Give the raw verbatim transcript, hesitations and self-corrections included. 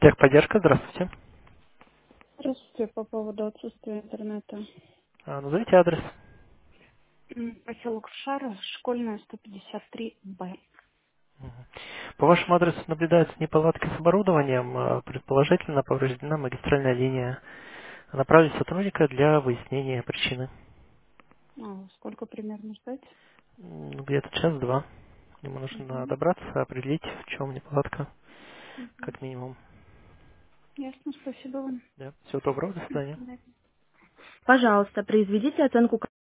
Техподдержка, здравствуйте. Здравствуйте, по поводу отсутствия интернета. А, назовите адрес. М, Поселок Шара, школьная, сто пятьдесят три Б. По вашему адресу наблюдаются неполадки с оборудованием, а, предположительно повреждена магистральная линия. Направить сотрудника для выяснения причины. А, сколько примерно ждать? М, ну, Где-то час-два. Ему нужно Угу. добраться, определить, в чем неполадка, Угу. как минимум. Ясно, спасибо вам. Да. Всего доброго, до До свидания. свидания. Пожалуйста, произведите оценку